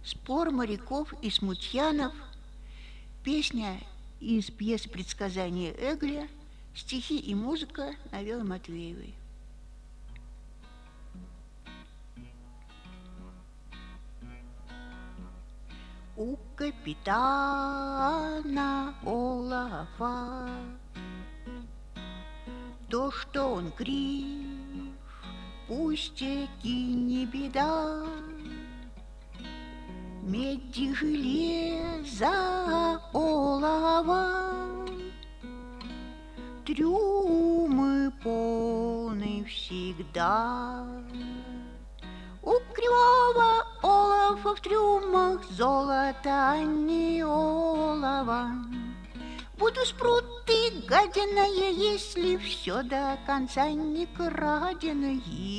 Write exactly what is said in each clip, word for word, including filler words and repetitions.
Спор моряков и смутьянов, песня из пьесы «Предсказание Эгля», стихи и музыка Навелы Матвеевой. У капитана Олафа то, что он крив, пустяки, не беда. Меди, железа, олова, трюмы полны всегда. У кривого олафа в трюмах золото, а не олова. Буду спруты гадиное, если все до конца не краденое.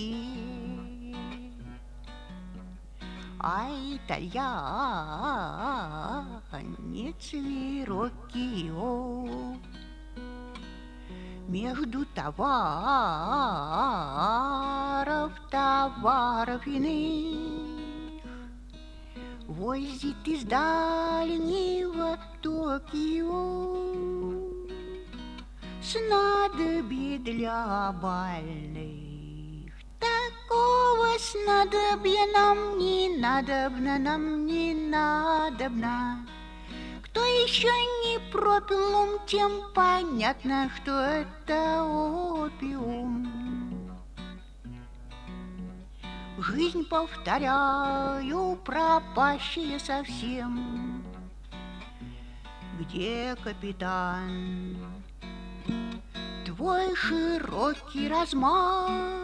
Ай, итальянец Вероккио, между товаров, товаров иных возит из дальнего Токио снадобье для больных. Такого снадобья нам не надобно, нам не надобно. Кто еще не пропил ум, тем понятно, что это опиум. Жизнь, повторяю, пропащая совсем. Где капитан? Твой широкий размах.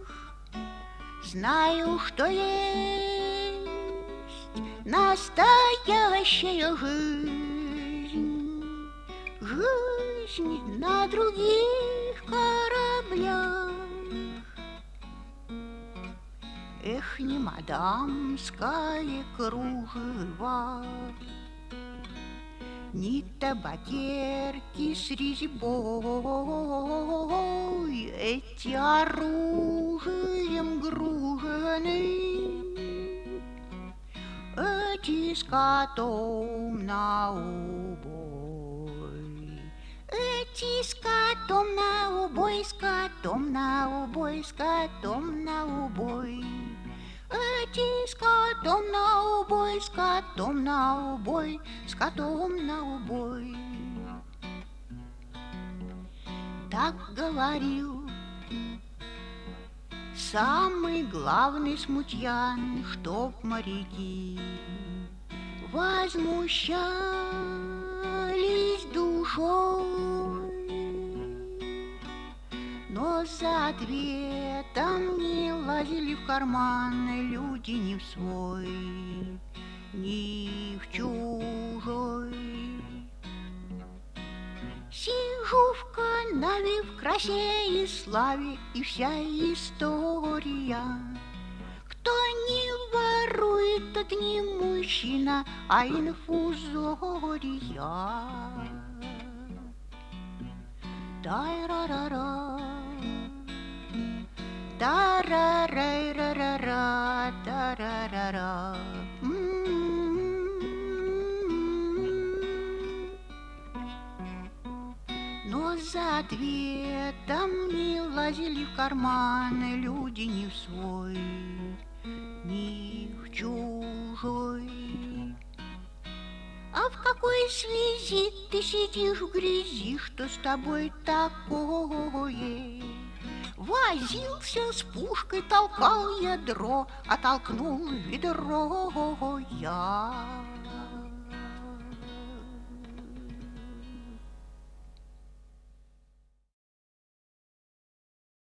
Знаю, что есть настоящая жизнь, жизнь на других кораблях. Эх, не мадамское кружево, ни табакерки с резьбой, эти оружием гружены, эти с котом на убой, эти с котом на убой, с котом на убой, с котом на убой. Эти с котом на убой, с котом на убой, с котом на убой. Так говорил самый главный смутьян, чтоб моряки возмущались душой, но за ответом не лазили в карман люди ни в свой, ни в чужой. Сижу в канаве в красе и славе, и вся история. Кто не ворует, тот не мужчина, а инфузория. Та-ра-ра-ра, та-ра-ра-ра-ра, та-ра-ра-ра. Но за ответом не лазили в карманы люди ни в свой, ни в чужой. А в какой связи ты сидишь в грязи, что с тобой такое? Возился с пушкой, толкал ядро, а толкнул ведро я.